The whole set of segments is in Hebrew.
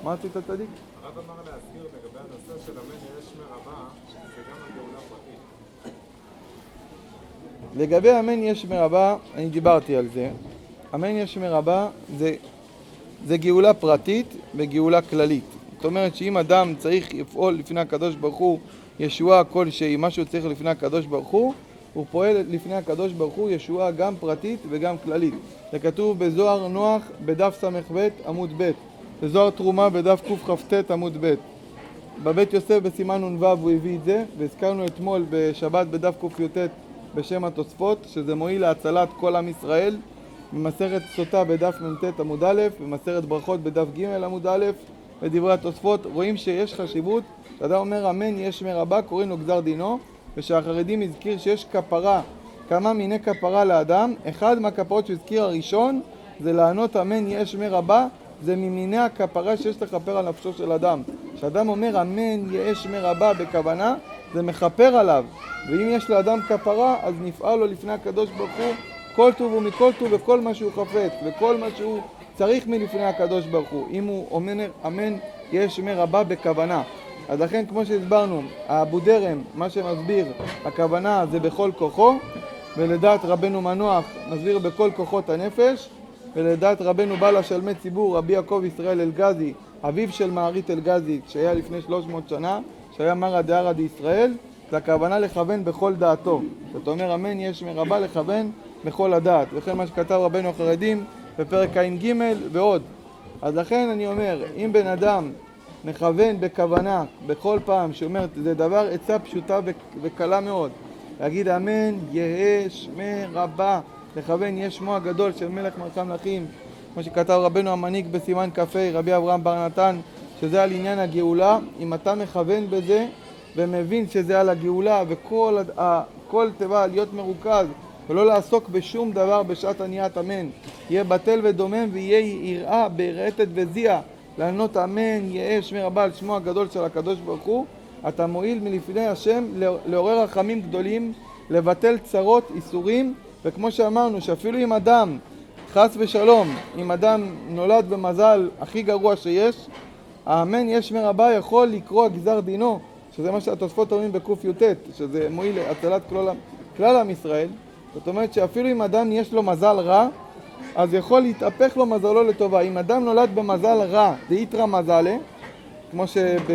מה עשית צדיק? הרב אמר להזכיר לגבי הנושא של אמן יש מרבה, שזה גם הגאולה פרטית. לגבי אמן יש מרבה, אני דיברתי על זה. אמן יש מרבה זה גאולה פרטית וגאולה כללית. זאת אומרת שאם אדם צריך לפעול לפני הקדוש ברוך הוא ישועה כלשהי, משהו צריך לפני הקדוש ברוך הוא פועל לפני הקדוש ברוך הוא ישועה גם פרטית וגם כללית. זה כתוב בזוהר נוח בדף ס"ב עמוד ב', בזוהר תרומה בדף קכ"ט עמוד ב'. בבית יוסף בסימן נ"ו הוא הביא את זה, והזכרנו אתמול בשבת בדף ק"ט בשם התוספות, שזה מועיל להצלת כל עם ישראל, במסכת סוטה בדף מ"ט עמוד א', במסכת ברכות בדף ג' עמוד א', בדברי התוספות. רואים שיש חשיבות, כשאדם אומר אמן יש מרבה קוראים לו גזר דינו, ושהחרדים הזכיר שיש כפרה, כמה מיני כפרה לאדם. אחד מהכפרות שהזכיר הראשון זה לענות אמן יש מרבה, זה ממיני הכפרה שיש לכפר על נפשו של אדם. כשאדם אומר אמן יש מרבה בכוונה, זה מכפר עליו, ואם יש לאדם כפרה אז נפעל לו לפני הקדוש ברוך הוא כל טוב ומכל טוב וכל מה שהוא חפץ וכל מה שהוא צריך מלפני הקדוש ברוך הוא, אם הוא אומר אמן יש מרבה בכוונה. אז לכן כמו שהסברנו, האבו דרם, מה שמסביר הכוונה זה בכל כוחו, ולדעת רבנו מנוח מסביר בכל כוחות הנפש, ולדעת רבנו בעל השלמי ציבור רבי יעקב ישראל אלגזי, אביו של מערית אלגזי שהיה לפני 300 שנה, שהיה מרא דארעא דישראל, זה הכוונה לכוון בכל דעתו. זאת אומרת אמן יש מרבה לכוון בכל הדעת, וכן מה שכתב רבנו החרדים בפרק ע"ג ועוד. אז לכן אני אומר, אם בן אדם מכוון בכוונה בכל פעם שאומר, זה דבר עצה פשוטה וקלה מאוד, להגיד אמן יש מרבה, לכוון יש שמו הגדול של מלך מלכי המלכים, כמו שכתב רבנו המנהיג בסימן כ"ה רבי אברהם בר נתן, שזה על עניין הגאולה. אם אתה מכוון בזה ומבין שזה על הגאולה וכל תיבה להיות מרוכז ולא לעסוק בשום דבר בשעת עניית אמן, יהיה בטל ודומם ויהיה יראה ברעתת וזיע לענות אמן יהא שמי רבה על שמו הגדול של הקדוש ברוך הוא, אתה מועיל מלפני השם לעורר רחמים גדולים, לבטל צרות, איסורים. וכמו שאמרנו שאפילו אם אדם חס ושלום, אם אדם נולד במזל הכי גרוע שיש, האמן יש מרבה יכול לקרוא גזר דינו, שזה מה שהתוספות אומרים בק"ט, שזה מועיל להצלת כלל עם ישראל. זאת אומרת שאפילו אם אדם יש לו מזל רע, אז יכול להתהפך לו מזלו לטובה. אם אדם נולד במזל רע, זה יתרא מזלה, כמו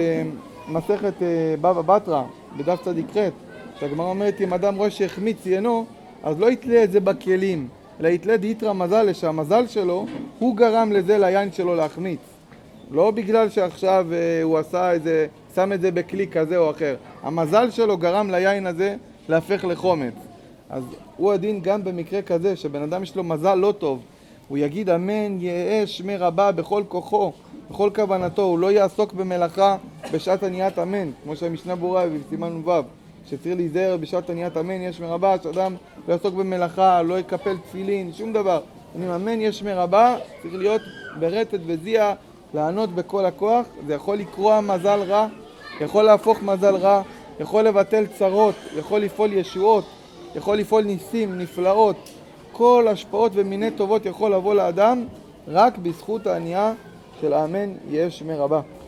שבמסכת בבא בתרא, בדף צדיק ח', שהגמרא אומרת אם אדם רואה שהחמיץ ינו, אז לא יתלה את זה בכלים, אלא יתלה דיתרא מזלה, שהמזל שלו, הוא גרם לזה ליין שלו להחמיץ. לא בגלל שעכשיו הוא עשה איזה, שם את זה בכלי כזה או אחר. המזל שלו גרם ליין הזה להפך לחומץ. אז הוא הדין גם במקרה כזה, שבן אדם יש לו מזל לא טוב, הוא יגיד אמן יהא שמי רבה בכל כוחו, בכל כוונתו, הוא לא יעסוק במלאכה בשעת עניית אמן, כמו שהמשנה ברורה בסימן נ"ו, שצריך להיזהר בשעת עניית אמן יש מרבה, שאדם לא יעסוק במלאכה, לא יקפל תפילין, שום דבר. אם אמן יש מרבה, צריך להיות ברטט וזיע, לענות בכל הכוח. זה יכול לקרוא מזל רע, יכול להפוך מזל רע, יכול לבטל צרות, יכול לפעול ישועות, יכול לפעול ניסים, נפלאות. כל השפעות ומיני טובות יכול לבוא לאדם רק בזכות הענייה של אמן יש מרבה.